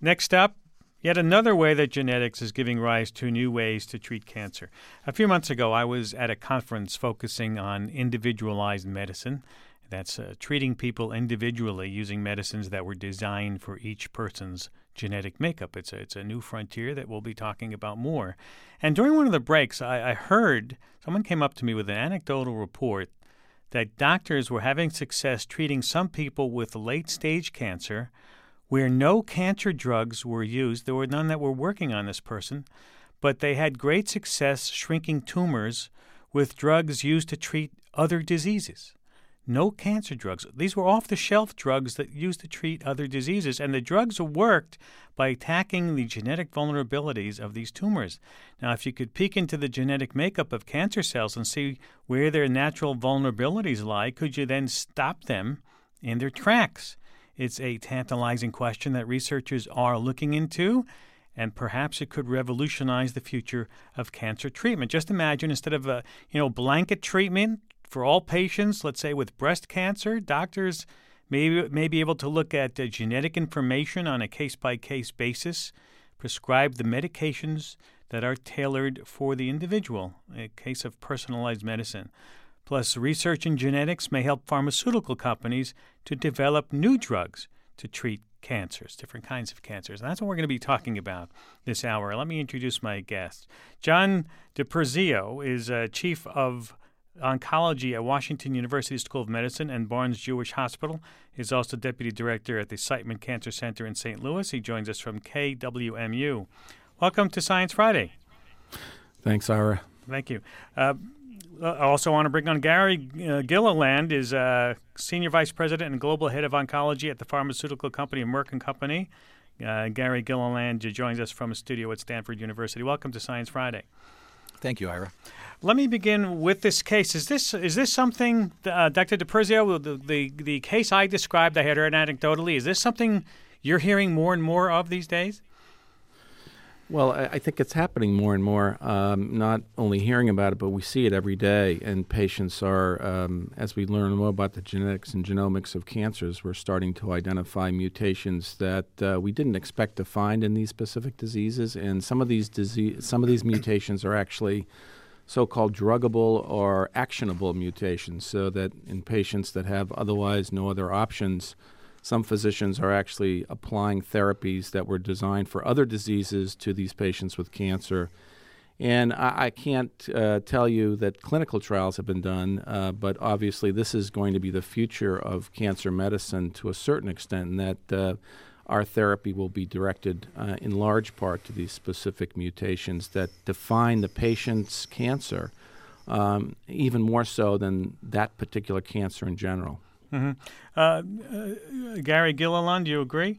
Next up, yet another way that genetics is giving rise to new ways to treat cancer. A few months ago, I was at a conference focusing on individualized medicine. That's treating people individually using medicines that were designed for each person's genetic makeup. It's a new frontier that we'll be talking about more. And during one of the breaks, I heard someone came up to me with an anecdotal report that doctors were having success treating some people with late-stage cancer where no cancer drugs were used. There were none that were working on this person, but they had great success shrinking tumors with drugs used to treat other diseases. No cancer drugs. These were off-the-shelf drugs that used to treat other diseases, and the drugs worked by attacking the genetic vulnerabilities of these tumors. Now, if you could peek into the genetic makeup of cancer cells and see where their natural vulnerabilities lie, could you then stop them in their tracks? It's a tantalizing question that researchers are looking into, and perhaps it could revolutionize the future of cancer treatment. Just imagine, instead of a blanket treatment for all patients, let's say with breast cancer, doctors may be able to look at genetic information on a case-by-case basis, prescribe the medications that are tailored for the individual, a case of personalized medicine. Plus, research in genetics may help pharmaceutical companies to develop new drugs to treat cancers, different kinds of cancers. And that's what we're going to be talking about this hour. Let me introduce my guest. John DiPerzio is Chief of Oncology at Washington University School of Medicine and Barnes Jewish Hospital. He's also Deputy Director at the Siteman Cancer Center in St. Louis. He joins us from KWMU. Welcome to Science Friday. Thanks, Ira. Thank you. I also want to bring on Gary Gilliland, is Senior Vice President and Global Head of Oncology at the pharmaceutical company Merck & Company. Gary Gilliland joins us from a studio at Stanford University. Welcome to Science Friday. Thank you, Ira. Let me begin with this case. Is this something, Dr. DiPerzio, the case I described, I had heard anecdotally, is this something you're hearing more and more of these days? Well, I think it's happening more and more, not only hearing about it, but we see it every day. And patients are, as we learn more about the genetics and genomics of cancers, we're starting to identify mutations that we didn't expect to find in these specific diseases. And some of these mutations are actually so-called druggable or actionable mutations, so that in patients that have otherwise no other options, some physicians are actually applying therapies that were designed for other diseases to these patients with cancer. And I can't tell you that clinical trials have been done, but obviously this is going to be the future of cancer medicine to a certain extent, and that our therapy will be directed in large part to these specific mutations that define the patient's cancer, even more so than that particular cancer in general. Mm-hmm. Gary Gilliland, do you agree?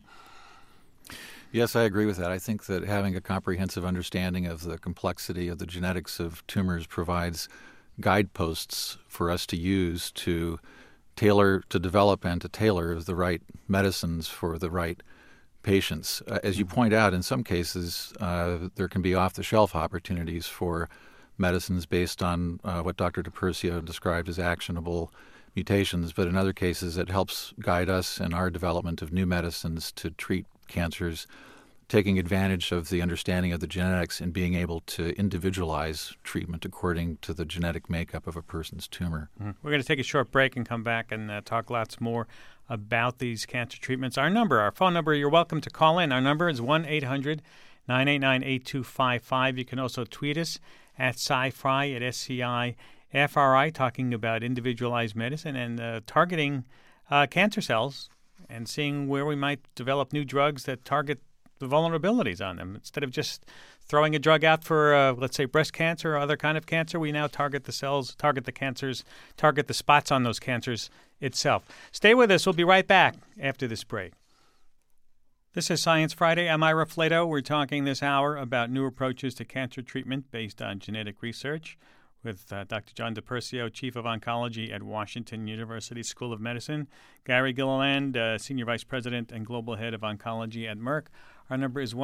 Yes, I agree with that. I think that having a comprehensive understanding of the complexity of the genetics of tumors provides guideposts for us to use to develop and to tailor the right medicines for the right patients. As you point out, in some cases, there can be off-the-shelf opportunities for medicines based on what Dr. DiPerzio described as actionable mutations, but in other cases it helps guide us in our development of new medicines to treat cancers, taking advantage of the understanding of the genetics and being able to individualize treatment according to the genetic makeup of a person's tumor. Mm-hmm. We're going to take a short break and come back and talk lots more about these cancer treatments. Our phone number, you're welcome to call in. Our number is 1-800-989-8255. You can also tweet us at SciFri, at SCI-FRI, talking about individualized medicine and targeting cancer cells and seeing where we might develop new drugs that target the vulnerabilities on them. Instead of just throwing a drug out for, let's say, breast cancer or other kind of cancer, we now target the cells, target the cancers, target the spots on those cancers itself. Stay with us. We'll be right back after this break. This is Science Friday. I'm Ira Flato. We're talking this hour about new approaches to cancer treatment based on genetic research with Dr. John DiPerzio, Chief of Oncology at Washington University School of Medicine, Gary Gilliland, Senior Vice President and Global Head of Oncology at Merck. Our number is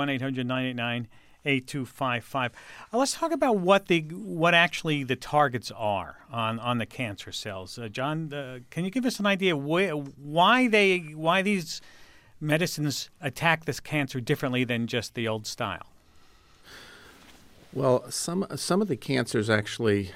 1-800-989-8255. Let's talk about what actually the targets are on the cancer cells. John, can you give us an idea why these medicines attack this cancer differently than just the old style? Well, some of the cancers actually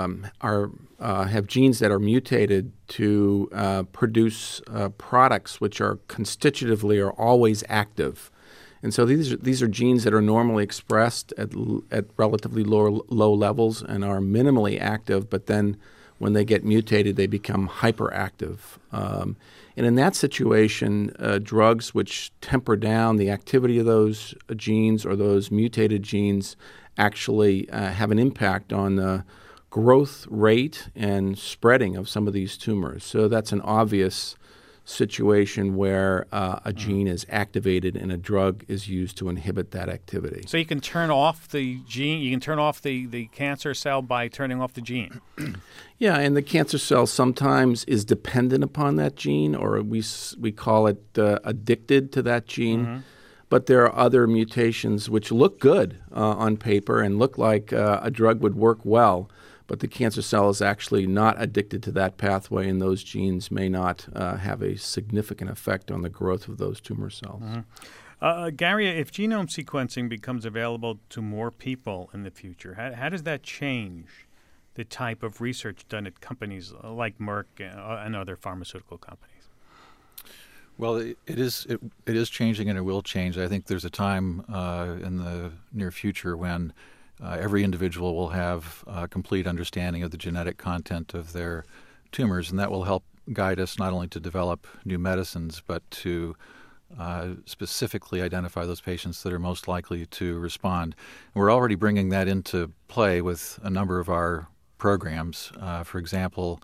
have genes that are mutated to produce products which are constitutively or always active, and so these are genes that are normally expressed at relatively low levels and are minimally active, but then when they get mutated, they become hyperactive. And in that situation, drugs which temper down the activity of those genes or those mutated genes actually have an impact on the growth rate and spreading of some of these tumors. So that's an obvious situation where a gene is activated and a drug is used to inhibit that activity. So you can turn off the gene, you can turn off the cancer cell by turning off the gene. Yeah, and the cancer cell sometimes is dependent upon that gene, or we call it addicted to that gene. Mm-hmm. But there are other mutations which look good on paper and look like a drug would work well, but the cancer cell is actually not addicted to that pathway, and those genes may not have a significant effect on the growth of those tumor cells. Mm-hmm. Gary, if genome sequencing becomes available to more people in the future, how does that change the type of research done at companies like Merck and other pharmaceutical companies? Well, it is changing, and it will change. I think there's a time in the near future when every individual will have a complete understanding of the genetic content of their tumors, and that will help guide us not only to develop new medicines, but to specifically identify those patients that are most likely to respond. And we're already bringing that into play with a number of our programs. For example,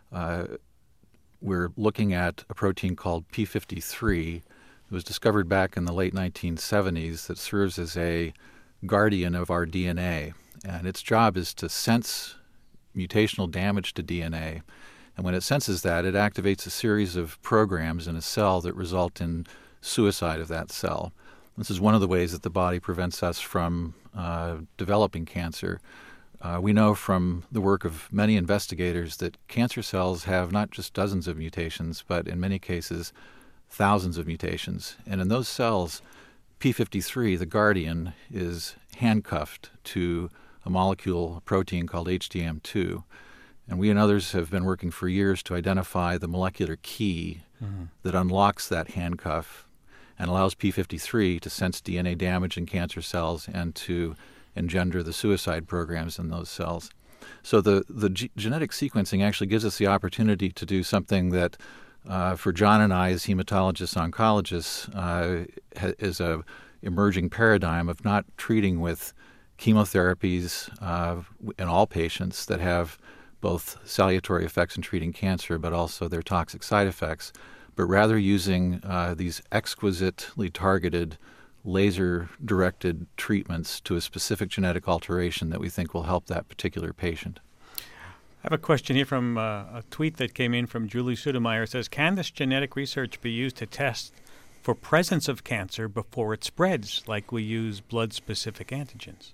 we're looking at a protein called P53. It was discovered back in the late 1970s that serves as a guardian of our DNA. And its job is to sense mutational damage to DNA. And when it senses that, it activates a series of programs in a cell that result in suicide of that cell. This is one of the ways that the body prevents us from developing cancer. We know from the work of many investigators that cancer cells have not just dozens of mutations, but in many cases, thousands of mutations. And in those cells, P53, the guardian, is handcuffed to a molecule, a protein called HDM2. And we and others have been working for years to identify the molecular key that unlocks that handcuff and allows P53 to sense DNA damage in cancer cells and to engender the suicide programs in those cells. So the genetic sequencing actually gives us the opportunity to do something that, for John and I as hematologists, oncologists, is a emerging paradigm of not treating with chemotherapies in all patients that have both salutary effects in treating cancer, but also their toxic side effects, but rather using these exquisitely targeted laser-directed treatments to a specific genetic alteration that we think will help that particular patient. I have a question here from a tweet that came in from Julie Sudemeyer. It says, can this genetic research be used to test for presence of cancer before it spreads, like we use blood-specific antigens?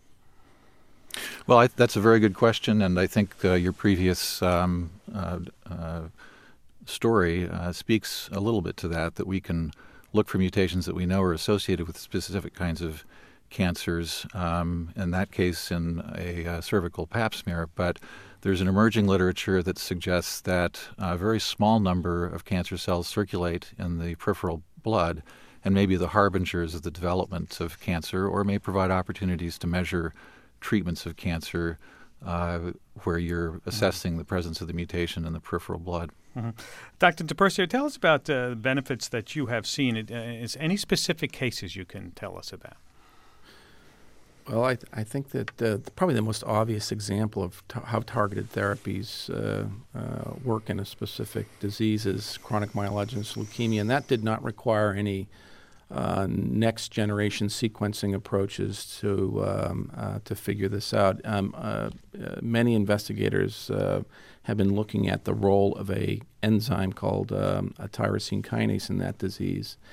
Well, that's a very good question, and I think your previous story speaks a little bit to that we can look for mutations that we know are associated with specific kinds of cancers, in that case in a cervical pap smear. But there's an emerging literature that suggests that a very small number of cancer cells circulate in the peripheral blood and may be the harbingers of the development of cancer, or may provide opportunities to measure treatments of cancer where you're assessing the presence of the mutation in the peripheral blood. Mm-hmm. Dr. DiPersio, tell us about the benefits that you have seen. Is any specific cases you can tell us about? Well, I think that probably the most obvious example of how targeted therapies work in a specific disease is chronic myelogenous leukemia, and that did not require any next-generation sequencing approaches to figure this out. Many investigators have been looking at the role of a enzyme called a tyrosine kinase in that disease.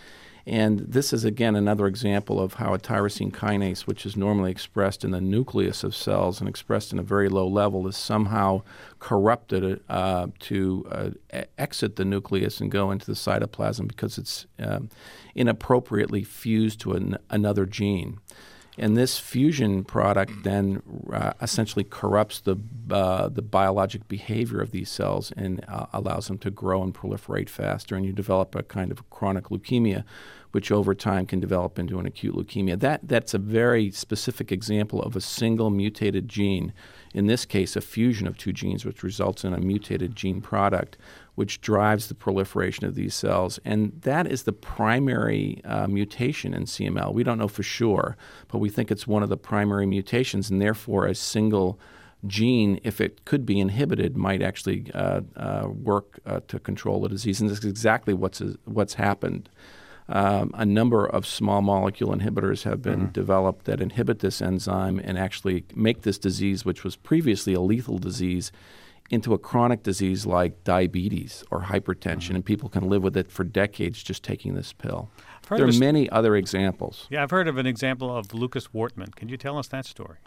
And this is, again, another example of how a tyrosine kinase, which is normally expressed in the nucleus of cells and expressed in a very low level, is somehow corrupted to exit the nucleus and go into the cytoplasm because it's inappropriately fused to another gene. And this fusion product then essentially corrupts the biologic behavior of these cells and allows them to grow and proliferate faster, and you develop a kind of chronic leukemia, which over time can develop into an acute leukemia. That's a very specific example of a single mutated gene, in this case a fusion of two genes, which results in a mutated gene product, which drives the proliferation of these cells. And that is the primary mutation in CML. We don't know for sure, but we think it's one of the primary mutations, and therefore a single gene, if it could be inhibited, might actually work to control the disease. And this is exactly what's happened. A number of small molecule inhibitors have been developed that inhibit this enzyme and actually make this disease, which was previously a lethal disease, into a chronic disease like diabetes or hypertension, and people can live with it for decades just taking this pill. There are many other examples. Yeah, I've heard of an example of Lucas Wortman. Can you tell us that story?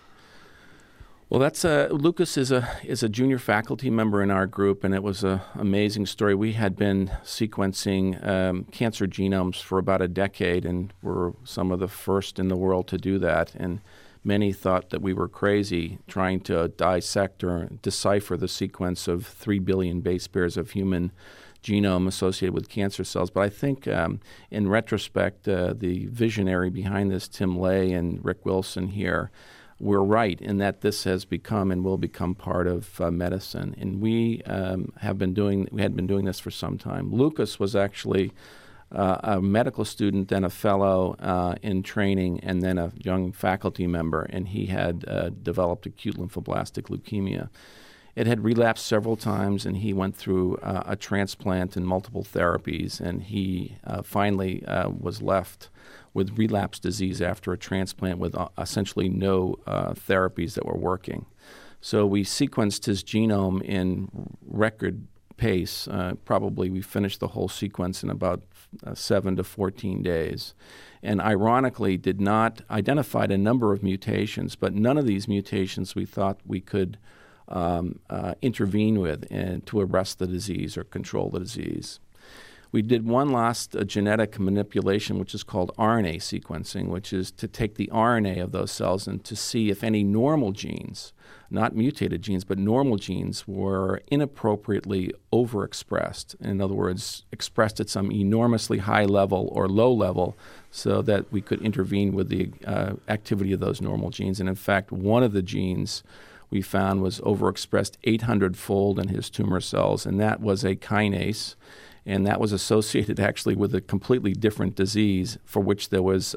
Well, Lucas is a junior faculty member in our group, and it was an amazing story. We had been sequencing cancer genomes for about a decade, and were some of the first in the world to do that. And many thought that we were crazy trying to dissect or decipher the sequence of 3 billion base pairs of human genome associated with cancer cells. But I think in retrospect, the visionary behind this, Tim Lay and Rick Wilson here, were right in that this has become and will become part of medicine. And we had been doing this for some time. Lucas was actually a medical student, then a fellow in training, and then a young faculty member, and he had developed acute lymphoblastic leukemia. It had relapsed several times, and he went through a transplant and multiple therapies, and he finally was left with relapse disease after a transplant with essentially no therapies that were working. So we sequenced his genome in record pace. Probably we finished the whole sequence in about 7 to 14 days. And ironically did not identify a number of mutations, but none of these mutations we thought we could intervene with and to arrest the disease or control the disease. We did one last genetic manipulation, which is called RNA sequencing, which is to take the RNA of those cells and to see if any normal genes, not mutated genes, but normal genes were inappropriately overexpressed. In other words, expressed at some enormously high level or low level so that we could intervene with the activity of those normal genes. And in fact, one of the genes we found was overexpressed 800-fold in his tumor cells, and that was a kinase. And that was associated actually with a completely different disease for which there was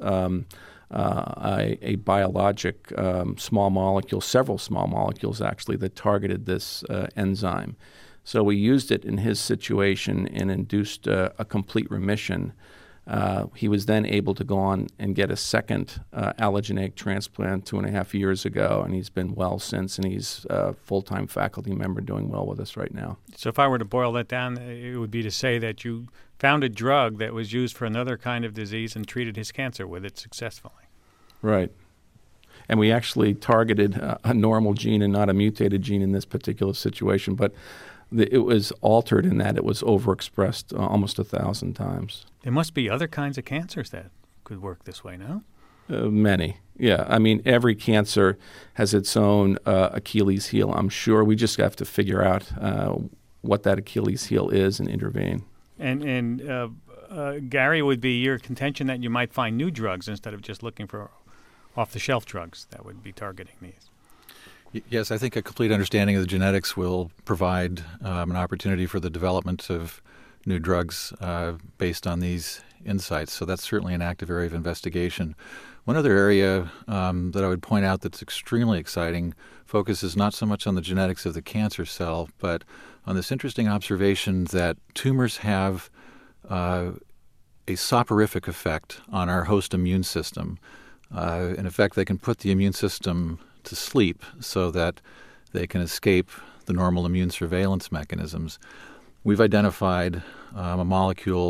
a biologic small molecule, several small molecules actually, that targeted this enzyme. So we used it in his situation and induced a complete remission. He was then able to go on and get a second allogeneic transplant 2.5 years ago, and he's been well since, and he's a full-time faculty member doing well with us right now. So if I were to boil that down, it would be to say that you found a drug that was used for another kind of disease and treated his cancer with it successfully. Right. And we actually targeted a normal gene and not a mutated gene in this particular situation, but it was altered in that it was overexpressed almost 1,000 times. There must be other kinds of cancers that could work this way, no? Many, yeah. I mean, every cancer has its own Achilles heel, I'm sure. We just have to figure out what that Achilles heel is and intervene. And Gary, would be your contention that you might find new drugs instead of just looking for off-the-shelf drugs that would be targeting these? Yes, I think a complete understanding of the genetics will provide an opportunity for the development of new drugs based on these insights. So that's certainly an active area of investigation. One other area that I would point out that's extremely exciting focuses not so much on the genetics of the cancer cell, but on this interesting observation that tumors have a soporific effect on our host immune system. In effect, they can put the immune system to sleep so that they can escape the normal immune surveillance mechanisms. We've identified a molecule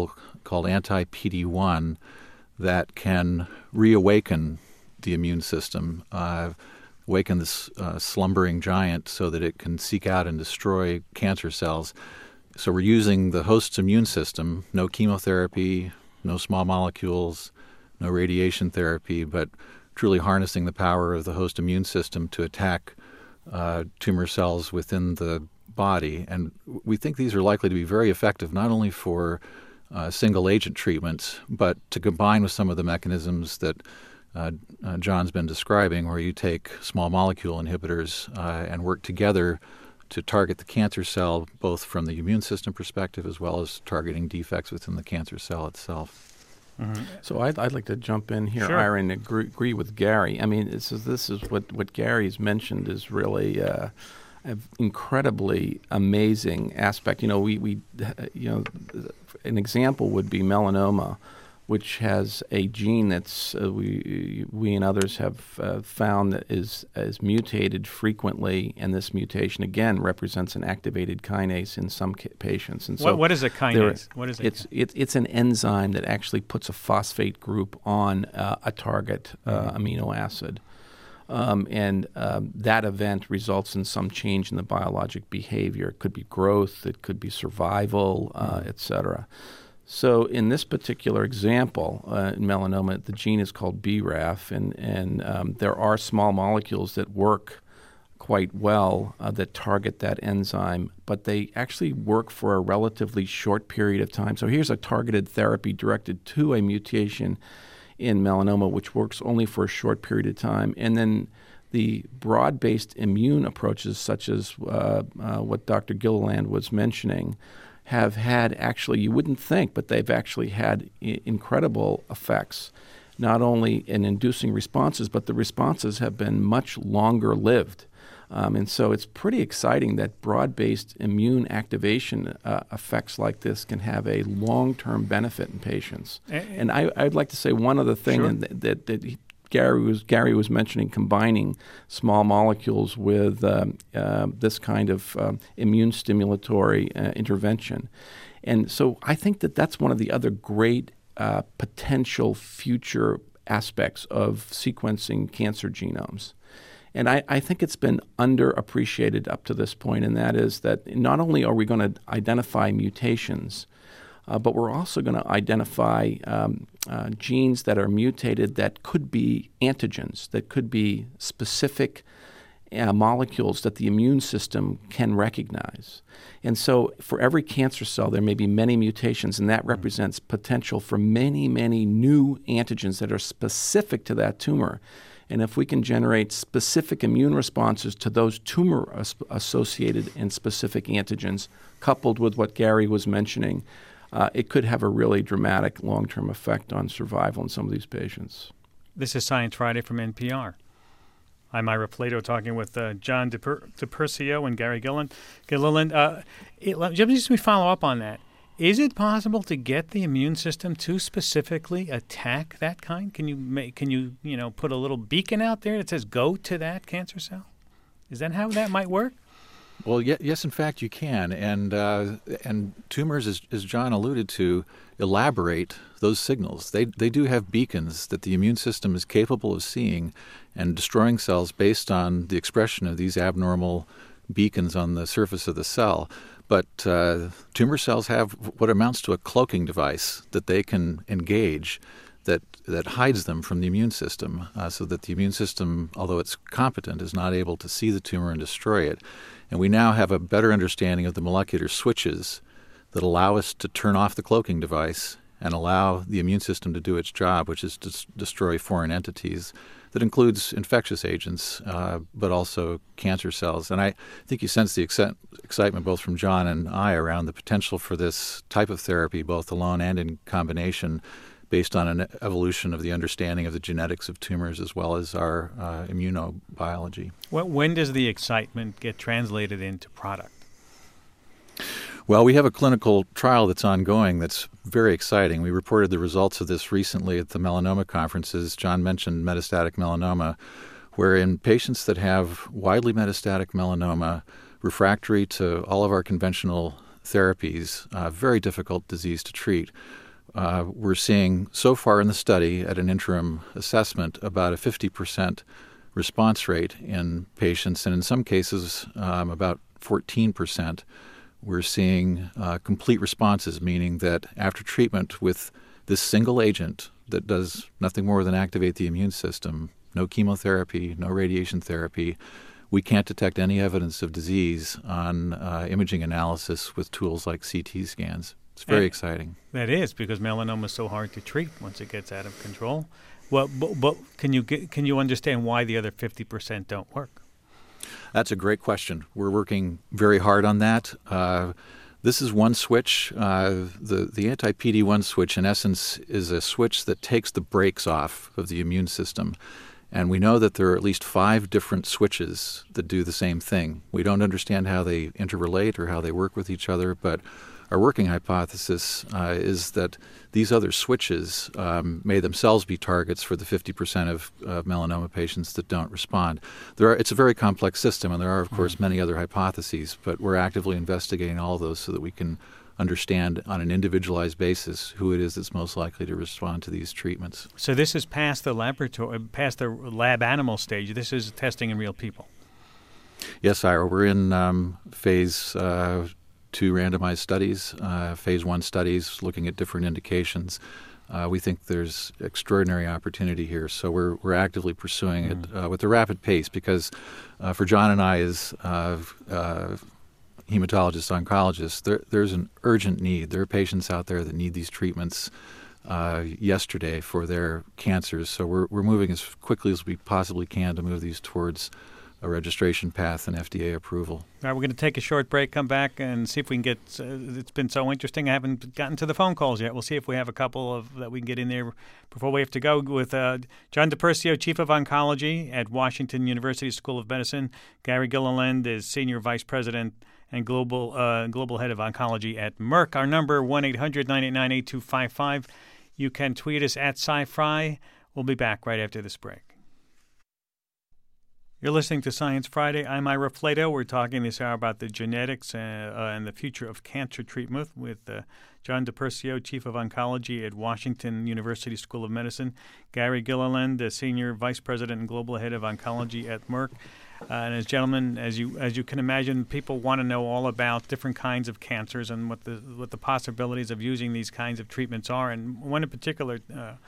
called anti-PD-1 that can reawaken the immune system, awaken this slumbering giant so that it can seek out and destroy cancer cells. So we're using the host's immune system, no chemotherapy, no small molecules, no radiation therapy, but truly harnessing the power of the host immune system to attack tumor cells within the body. And we think these are likely to be very effective not only for single agent treatments, but to combine with some of the mechanisms that John's been describing, where you take small molecule inhibitors and work together to target the cancer cell, both from the immune system perspective as well as targeting defects within the cancer cell itself. Mm-hmm. So I'd like to jump in here, Sure. Ira, and agree with Gary. I mean, this is what Gary's mentioned is really an incredibly amazing aspect. We an example would be melanoma, which has a gene that's we and others have found that is mutated frequently, and this mutation again represents an activated kinase in some patients. And so what is a kinase? What is it? It's an enzyme that actually puts a phosphate group on a target amino acid. That event results in some change in the biologic behavior. It could be growth, it could be survival, et cetera. So in this particular example, in melanoma, the gene is called BRAF, and there are small molecules that work quite well that target that enzyme, but they actually work for a relatively short period of time. So here's a targeted therapy directed to a mutation in melanoma, which works only for a short period of time. And then the broad-based immune approaches, such as what Dr. Gilliland was mentioning, have had actually, you wouldn't think, but they've actually had incredible effects, not only in inducing responses, but the responses have been much longer lived. And so it's pretty exciting that broad-based immune activation effects like this can have a long-term benefit in patients. And I'd like to say one other thing, Sure. and that Gary was mentioning combining small molecules with this kind of immune stimulatory intervention. And so I think that that's one of the other great potential future aspects of sequencing cancer genomes. And I think it's been underappreciated up to this point, and that is that not only are we going to identify mutations, but we're also going to identify genes that are mutated that could be antigens, that could be specific molecules that the immune system can recognize. And so for every cancer cell, there may be many mutations, and that represents potential for many, many new antigens that are specific to that tumor. And if we can generate specific immune responses to those tumor-associated and specific antigens, coupled with what Gary was mentioning, it could have a really dramatic long-term effect on survival in some of these patients. This is Science Friday from NPR. I'm Ira Plato talking with John DiPersio and Gary Gilliland. Just me follow up on that. Is it possible to get the immune system to specifically attack that kind? Can you put a little beacon out there that says go to that cancer cell? Is that how that might work? Well, yes, in fact, you can, and tumors, as John alluded to, elaborate those signals. They do have beacons that the immune system is capable of seeing and destroying cells based on the expression of these abnormal beacons on the surface of the cell. But tumor cells have what amounts to a cloaking device that they can engage that hides them from the immune system, so that the immune system, although it's competent, is not able to see the tumor and destroy it. And we now have a better understanding of the molecular switches that allow us to turn off the cloaking device and allow the immune system to do its job, which is to destroy foreign entities. That includes infectious agents, but also cancer cells. And I think you sense the excitement both from John and I around the potential for this type of therapy, both alone and in combination, based on an evolution of the understanding of the genetics of tumors as well as our immunobiology. When does the excitement get translated into product? Well, we have a clinical trial that's ongoing that's very exciting. We reported the results of this recently at the melanoma conferences. John mentioned metastatic melanoma, where in patients that have widely metastatic melanoma, refractory to all of our conventional therapies, very difficult disease to treat, we're seeing so far in the study at an interim assessment about a 50% response rate in patients, and in some cases about 14%. We're seeing complete responses, meaning that after treatment with this single agent that does nothing more than activate the immune system, no chemotherapy, no radiation therapy, we can't detect any evidence of disease on imaging analysis with tools like CT scans. It's very exciting. That is, because melanoma is so hard to treat once it gets out of control. Well, but can you understand why the other 50% don't work? That's a great question. We're working very hard on that. This is one switch. The anti-PD-1 switch, in essence, is a switch that takes the brakes off of the immune system. And we know that there are at least 5 different switches that do the same thing. We don't understand how they interrelate or how they work with each other, but our working hypothesis is that these other switches may themselves be targets for the 50% of melanoma patients that don't respond. It's a very complex system, and there are, of course, many other hypotheses, but we're actively investigating all of those so that we can understand on an individualized basis who it is that's most likely to respond to these treatments. So this is past the lab animal stage. This is testing in real people. Yes, Ira. We're in phase 2 randomized studies, phase 1 studies looking at different indications. We think there's extraordinary opportunity here, so we're actively pursuing it with a rapid pace because for John and I as hematologists, oncologists, there's an urgent need. There are patients out there that need these treatments yesterday for their cancers, so we're moving as quickly as we possibly can to move these towards a registration path and FDA approval. All right, we're going to take a short break, come back, and see if we can get it's been so interesting. I haven't gotten to the phone calls yet. We'll see if we have a couple of that we can get in there before we have to go with John DiPersio, Chief of Oncology at Washington University School of Medicine. Gary Gilliland is Senior Vice President and Global Head of Oncology at Merck. Our number, 1-800-989-8255. You can tweet us at SciFri. We'll be back right after this break. You're listening to Science Friday. I'm Ira Flato. We're talking this hour about the genetics and the future of cancer treatment with John DiPersio, Chief of Oncology at Washington University School of Medicine, Gary Gilliland, Senior Vice President and Global Head of Oncology at Merck. And as gentlemen, as you can imagine, people want to know all about different kinds of cancers and what the possibilities of using these kinds of treatments are. And one in particular,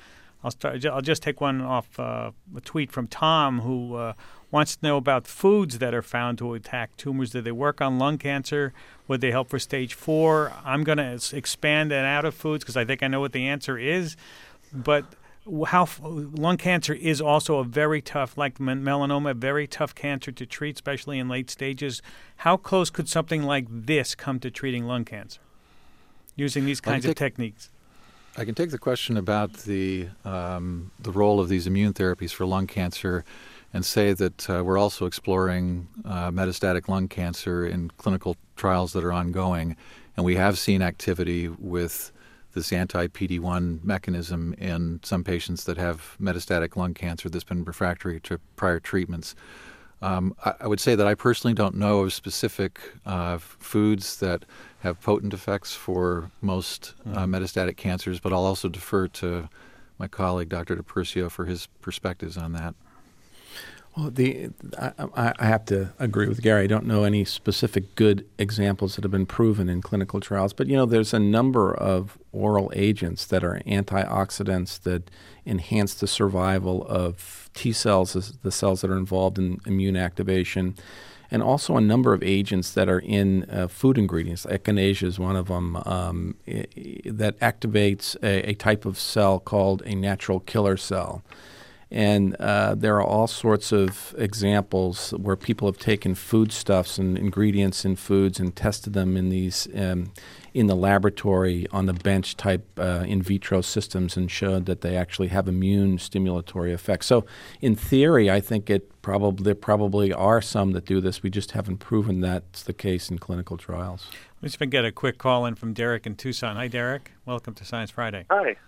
I'll just take one off a tweet from Tom who wants to know about foods that are found to attack tumors. Do they work on lung cancer? Would they help for stage 4? I'm going to expand that out of foods because I think I know what the answer is. But how lung cancer is also a very tough, like melanoma, a very tough cancer to treat, especially in late stages. How close could something like this come to treating lung cancer using these kinds of techniques? I can take the question about the role of these immune therapies for lung cancer and say that we're also exploring metastatic lung cancer in clinical trials that are ongoing. And we have seen activity with this anti-PD-1 mechanism in some patients that have metastatic lung cancer that's been refractory to prior treatments. I would say that I personally don't know of specific foods that have potent effects for most metastatic cancers, but I'll also defer to my colleague, Dr. DiPersio, for his perspectives on that. Well, I have to agree with Gary. I don't know any specific good examples that have been proven in clinical trials, but there's a number of oral agents that are antioxidants that enhance the survival of T cells, the cells that are involved in immune activation, and also a number of agents that are in food ingredients. Echinacea is one of them that activates a type of cell called a natural killer cell. And there are all sorts of examples where people have taken foodstuffs and ingredients in foods and tested them in these in the laboratory on the bench type in vitro systems and showed that they actually have immune stimulatory effects. So in theory, I think there probably are some that do this. We just haven't proven that's the case in clinical trials. Let's get a quick call in from Derek in Tucson. Hi, Derek. Welcome to Science Friday. Hi.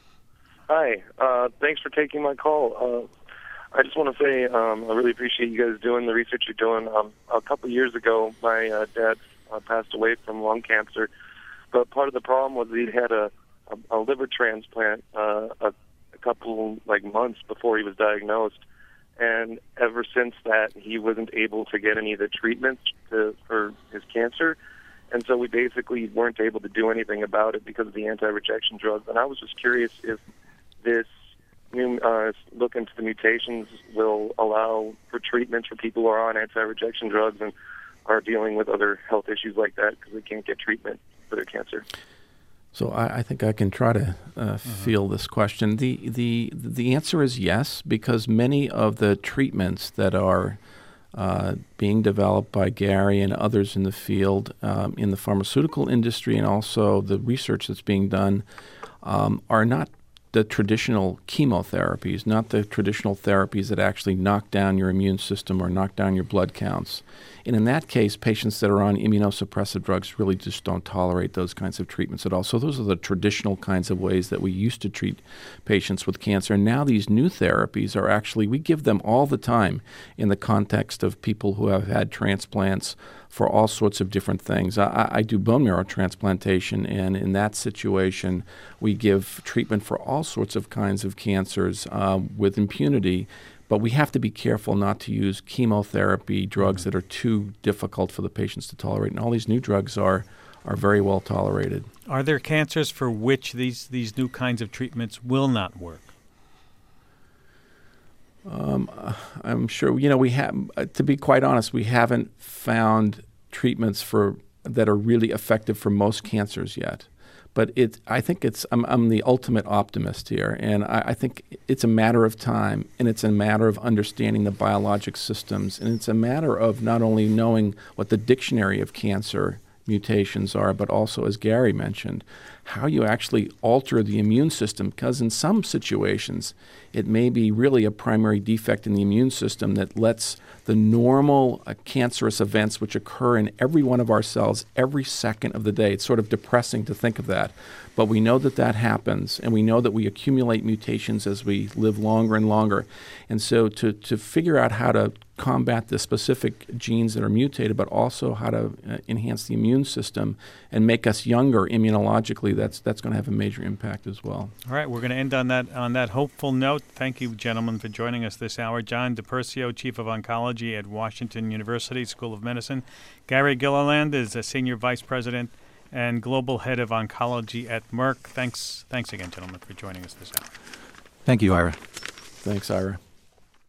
Thanks for taking my call. I just want to say I really appreciate you guys doing the research you're doing. A couple years ago, my dad passed away from lung cancer, but part of the problem was he had a a liver transplant a couple months before he was diagnosed, and ever since that he wasn't able to get any of the treatments for his cancer, and so we basically weren't able to do anything about it because of the anti-rejection drugs. And I was just curious if this new look into the mutations will allow for treatments for people who are on anti-rejection drugs and are dealing with other health issues like that because they can't get treatment for their cancer. So I think I can try to field this question. The answer is yes, because many of the treatments that are being developed by Gary and others in the field, in the pharmaceutical industry, and also the research that's being done, are not the traditional chemotherapies, not the traditional therapies that actually knock down your immune system or knock down your blood counts. And in that case, patients that are on immunosuppressive drugs really just don't tolerate those kinds of treatments at all. So those are the traditional kinds of ways that we used to treat patients with cancer. And now these new therapies are actually, we give them all the time in the context of people who have had transplants for all sorts of different things. I do bone marrow transplantation, and in that situation, we give treatment for all sorts of kinds of cancers with impunity. But we have to be careful not to use chemotherapy drugs that are too difficult for the patients to tolerate. And all these new drugs are very well tolerated. Are there cancers for which these new kinds of treatments will not work? I'm sure, we have, to be quite honest, we haven't found treatments that are really effective for most cancers yet. But I think I'm the ultimate optimist here, and I think it's a matter of time, and it's a matter of understanding the biologic systems, and it's a matter of not only knowing what the dictionary of cancer mutations are, but also, as Gary mentioned, how you actually alter the immune system, because in some situations it may be really a primary defect in the immune system that lets the normal cancerous events which occur in every one of our cells every second of the day. It's sort of depressing to think of that, but we know that happens, and we know that we accumulate mutations as we live longer and longer. And so to figure out how to combat the specific genes that are mutated, but also how to enhance the immune system and make us younger immunologically, that's going to have a major impact as well. All right, we're going to end on that hopeful note. Thank you, gentlemen, for joining us this hour. John DiPersio, Chief of Oncology at Washington University School of Medicine. Gary Gilliland is a Senior Vice President and Global Head of Oncology at Merck. Thanks again, gentlemen, for joining us this hour. Thank you, Ira. Thanks, Ira.